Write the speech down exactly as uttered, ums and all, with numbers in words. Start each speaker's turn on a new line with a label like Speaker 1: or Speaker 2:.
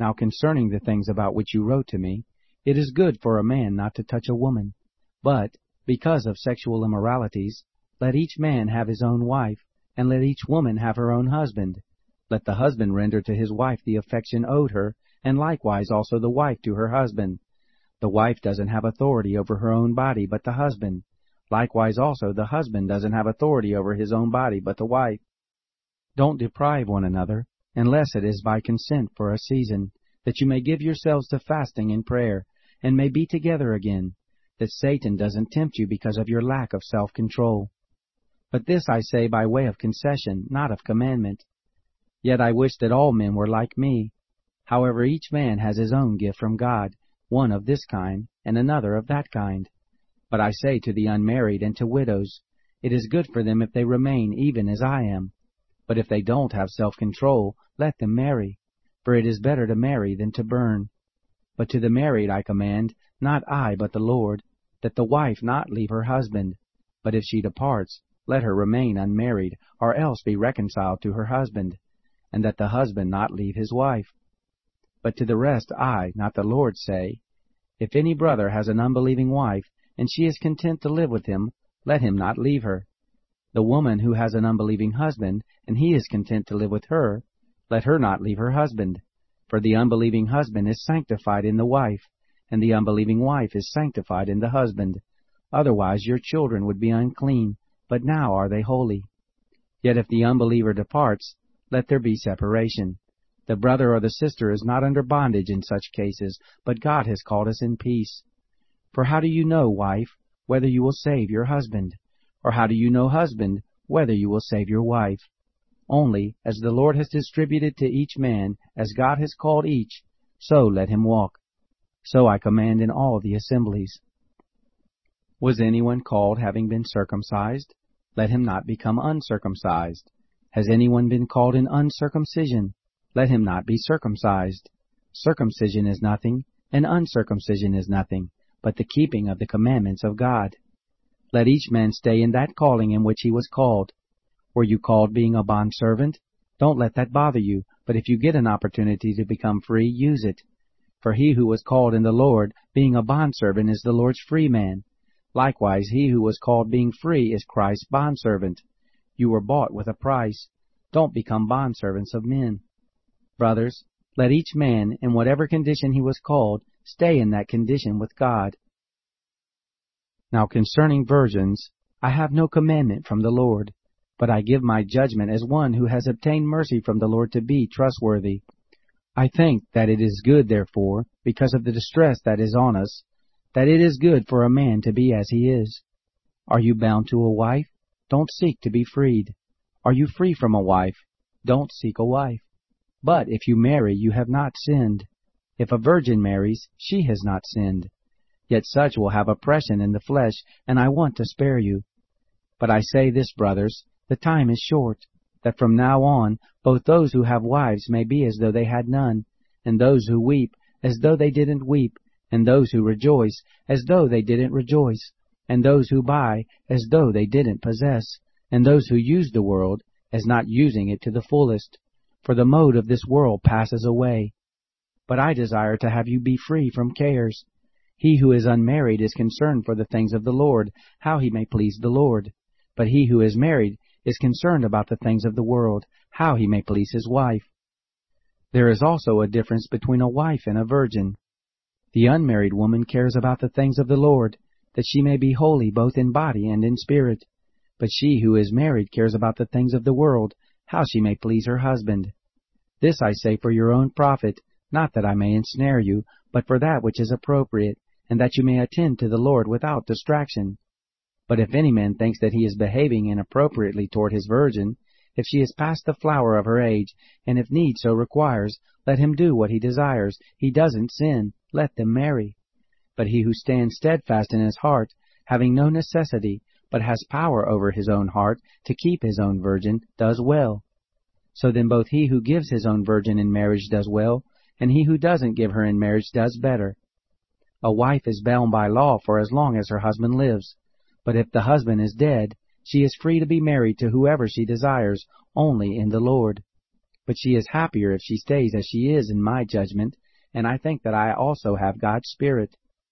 Speaker 1: Now concerning the things about which you wrote to me, it is good for a man not to touch a woman, but, because of sexual immoralities, let each man have his own wife, and let each woman have her own husband. Let the husband render to his wife the affection owed her, and likewise also the wife to her husband. The wife doesn't have authority over her own body, but the husband. Likewise also the husband doesn't have authority over his own body, but the wife. Don't deprive one another, unless it is by consent for a season, that you may give yourselves to fasting and prayer, and may be together again, that Satan doesn't tempt you because of your lack of self-control. But this I say by way of concession, not of commandment. Yet I wish that all men were like me. However, each man has his own gift from God, one of this kind, and another of that kind. But I say to the unmarried and to widows, it is good for them if they remain even as I am. But if they don't have self-control, let them marry, for it is better to marry than to burn. But to the married I command, not I but the Lord, that the wife not leave her husband. But if she departs, let her remain unmarried, or else be reconciled to her husband, and that the husband not leave his wife. But to the rest I, not the Lord, say, if any brother has an unbelieving wife, and she is content to live with him, let him not leave her. The woman who has an unbelieving husband, and he is content to live with her, let her not leave her husband. For the unbelieving husband is sanctified in the wife, and the unbelieving wife is sanctified in the husband. Otherwise your children would be unclean, but now are they holy. Yet if the unbeliever departs, let there be separation. The brother or the sister is not under bondage in such cases, but God has called us in peace. For how do you know, wife, whether you will save your husband? Or how do you know, husband, whether you will save your wife? Only, as the Lord has distributed to each man, as God has called each, so let him walk. So I command in all the assemblies. Was anyone called having been circumcised? Let him not become uncircumcised. Has anyone been called in uncircumcision? Let him not be circumcised. Circumcision is nothing, and uncircumcision is nothing, but the keeping of the commandments of God. Let each man stay in that calling in which he was called. Were you called being a bondservant? Don't let that bother you, but if you get an opportunity to become free, use it. For he who was called in the Lord, being a bondservant, is the Lord's free man. Likewise, he who was called being free is Christ's bondservant. You were bought with a price. Don't become bondservants of men. Brothers, let each man, in whatever condition he was called, stay in that condition with God. Now concerning virgins, I have no commandment from the Lord, but I give my judgment as one who has obtained mercy from the Lord to be trustworthy. I think that it is good, therefore, because of the distress that is on us, that it is good for a man to be as he is. Are you bound to a wife? Don't seek to be freed. Are you free from a wife? Don't seek a wife. But if you marry, you have not sinned. If a virgin marries, she has not sinned. Yet such will have oppression in the flesh, and I want to spare you. But I say this, brothers, the time is short, that from now on both those who have wives may be as though they had none, and those who weep as though they didn't weep, and those who rejoice as though they didn't rejoice, and those who buy as though they didn't possess, and those who use the world as not using it to the fullest. For the mode of this world passes away. But I desire to have you be free from cares. He who is unmarried is concerned for the things of the Lord, how he may please the Lord. But he who is married is concerned about the things of the world, how he may please his wife. There is also a difference between a wife and a virgin. The unmarried woman cares about the things of the Lord, that she may be holy both in body and in spirit. But she who is married cares about the things of the world, how she may please her husband. This I say for your own profit, not that I may ensnare you, but for that which is appropriate, and that you may attend to the Lord without distraction. But if any man thinks that he is behaving inappropriately toward his virgin, if she is past the flower of her age, and if need so requires, let him do what he desires. He doesn't sin. Let them marry. But he who stands steadfast in his heart, having no necessity, but has power over his own heart to keep his own virgin, does well. So then both he who gives his own virgin in marriage does well, and he who doesn't give her in marriage does better. A wife is bound by law for as long as her husband lives. But if the husband is dead, she is free to be married to whoever she desires, only in the Lord. but she is happier if she stays as she is in my judgment, and I think that I also have God's Spirit.